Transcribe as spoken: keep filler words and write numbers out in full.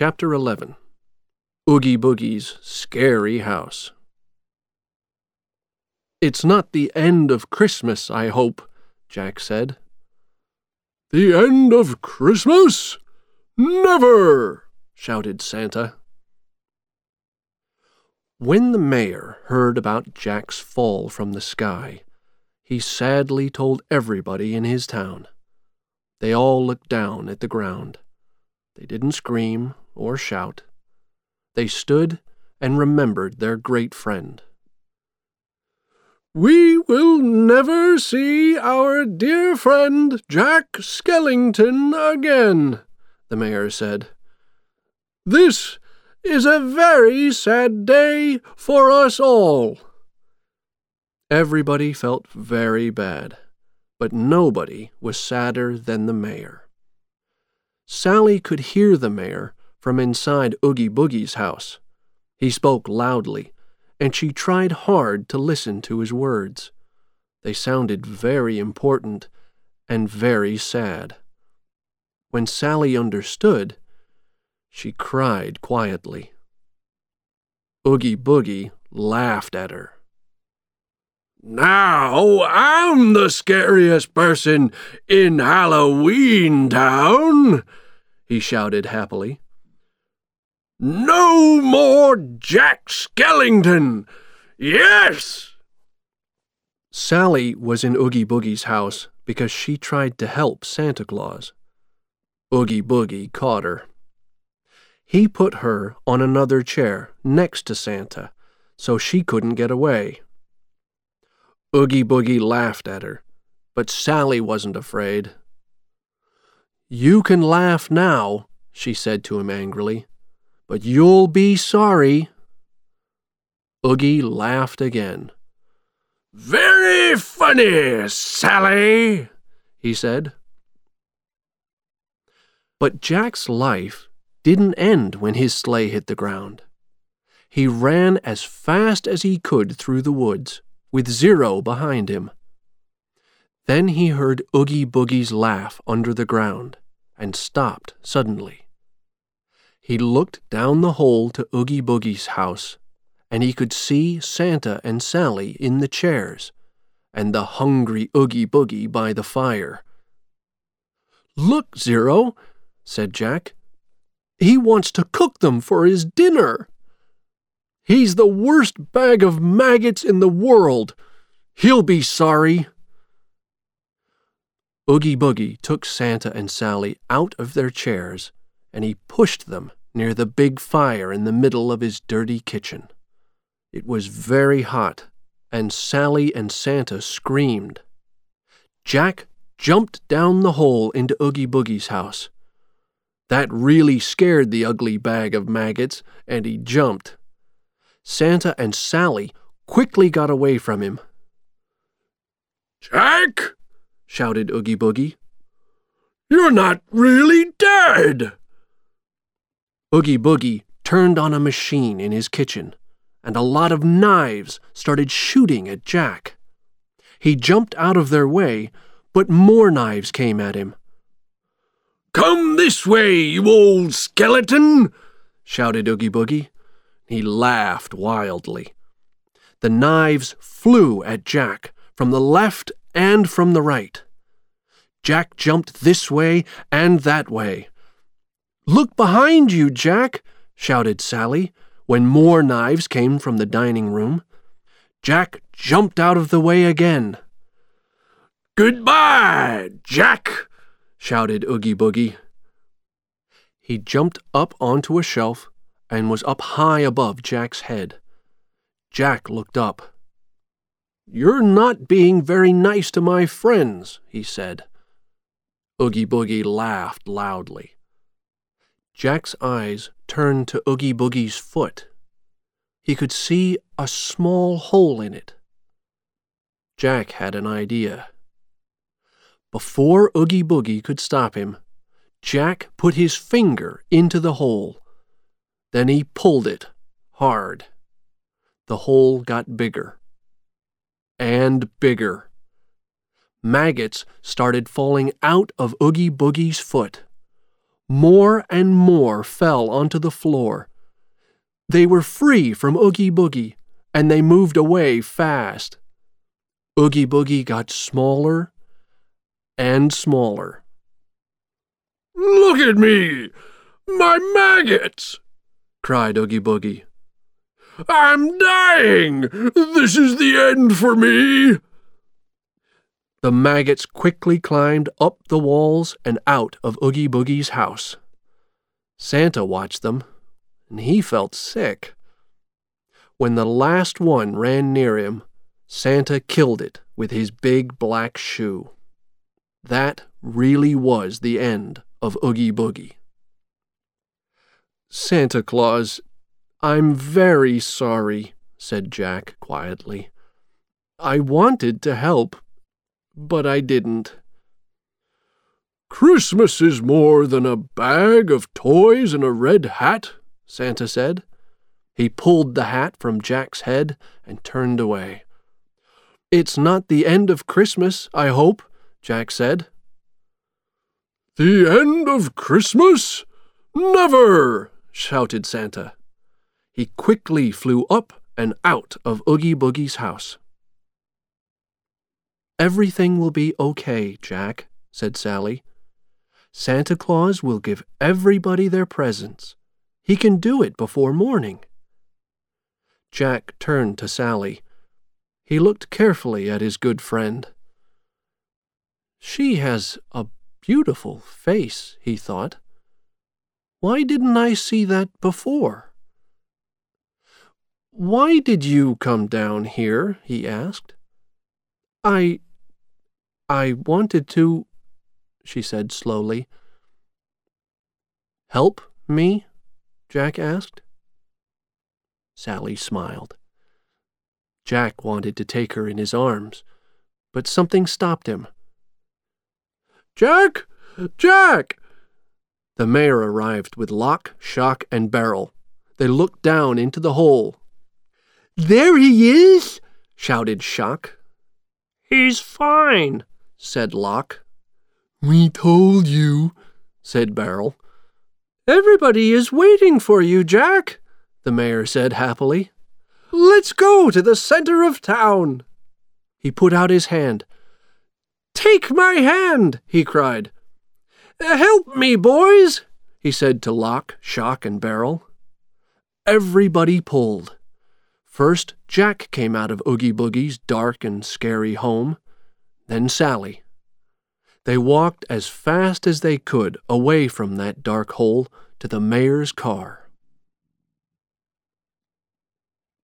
Chapter eleven. Oogie Boogie's Scary House. "It's not the end of Christmas, I hope," Jack said. "The end of Christmas? Never!" shouted Santa. When the mayor heard about Jack's fall from the sky, he sadly told everybody in his town. They all looked down at the ground. They didn't scream or shout. They stood and remembered their great friend. "We will never see our dear friend Jack Skellington again," the mayor said. "This is a very sad day for us all." Everybody felt very bad, but nobody was sadder than the mayor. Sally could hear the mayor from inside Oogie Boogie's house. He spoke loudly, and she tried hard to listen to his words. They sounded very important and very sad. When Sally understood, she cried quietly. Oogie Boogie laughed at her. "Now I'm the scariest person in Halloween Town," he shouted happily. "No more Jack Skellington! Yes!" Sally was in Oogie Boogie's house because she tried to help Santa Claus. Oogie Boogie caught her. He put her on another chair next to Santa, so she couldn't get away. Oogie Boogie laughed at her, but Sally wasn't afraid. "You can laugh now," she said to him angrily, "but you'll be sorry." Oogie laughed again. "Very funny, Sally," he said. But Jack's life didn't end when his sleigh hit the ground. He ran as fast as he could through the woods, with Zero behind him. Then he heard Oogie Boogie's laugh under the ground, and stopped suddenly. He looked down the hole to Oogie Boogie's house, and he could see Santa and Sally in the chairs, and the hungry Oogie Boogie by the fire. "Look, Zero," said Jack. "He wants to cook them for his dinner. He's the worst bag of maggots in the world. He'll be sorry." Oogie Boogie took Santa and Sally out of their chairs, and he pushed them near the big fire in the middle of his dirty kitchen. It was very hot, and Sally and Santa screamed. Jack jumped down the hole into Oogie Boogie's house. That really scared the ugly bag of maggots, and he jumped. Santa and Sally quickly got away from him. "Jack!" shouted Oogie Boogie. "You're not really dead!" Oogie Boogie turned on a machine in his kitchen, and a lot of knives started shooting at Jack. He jumped out of their way, but more knives came at him. "Come this way, you old skeleton!" shouted Oogie Boogie. He laughed wildly. The knives flew at Jack from the left and from the right. Jack jumped this way and that way. "Look behind you, Jack!" shouted Sally, when more knives came from the dining room. Jack jumped out of the way again. "Goodbye, Jack!" shouted Oogie Boogie. He jumped up onto a shelf and was up high above Jack's head. Jack looked up. "You're not being very nice to my friends," he said. Oogie Boogie laughed loudly. Jack's eyes turned to Oogie Boogie's foot. He could see a small hole in it. Jack had an idea. Before Oogie Boogie could stop him, Jack put his finger into the hole. Then he pulled it hard. The hole got bigger and bigger. Maggots started falling out of Oogie Boogie's foot. More and more fell onto the floor. They were free from Oogie Boogie, and they moved away fast. Oogie Boogie got smaller and smaller. "Look at me! My maggots!" cried Oogie Boogie. "I'm dying! This is the end for me!" The maggots quickly climbed up the walls and out of Oogie Boogie's house. Santa watched them, and he felt sick. When the last one ran near him, Santa killed it with his big black shoe. That really was the end of Oogie Boogie. "Santa Claus, I'm very sorry," said Jack quietly. "I wanted to help, but I didn't." "Christmas is more than a bag of toys and a red hat," Santa said. He pulled the hat from Jack's head and turned away. "It's not the end of Christmas, I hope," Jack said. "The end of Christmas? Never!" shouted Santa. He quickly flew up and out of Oogie Boogie's house. "Everything will be okay, Jack," said Sally. "Santa Claus will give everybody their presents. He can do it before morning." Jack turned to Sally. He looked carefully at his good friend. "She has a beautiful face," he thought. "Why didn't I see that before?" "Why did you come down here?" he asked. I... I wanted to," she said slowly. "Help me?" Jack asked. Sally smiled. Jack wanted to take her in his arms, but something stopped him. "Jack! Jack!" The mayor arrived with lock, shock, and barrel. They looked down into the hole. "There he is!" shouted Shock. "He's fine," said Lock. "We told you," said Barrel. "Everybody is waiting for you, Jack," the mayor said happily. "Let's go to the center of town." He put out his hand. "Take my hand," he cried. "Help me, boys," he said to Lock, Shock, and Barrel. Everybody pulled. First, Jack came out of Oogie Boogie's dark and scary home, then Sally. They walked as fast as they could away from that dark hole to the mayor's car.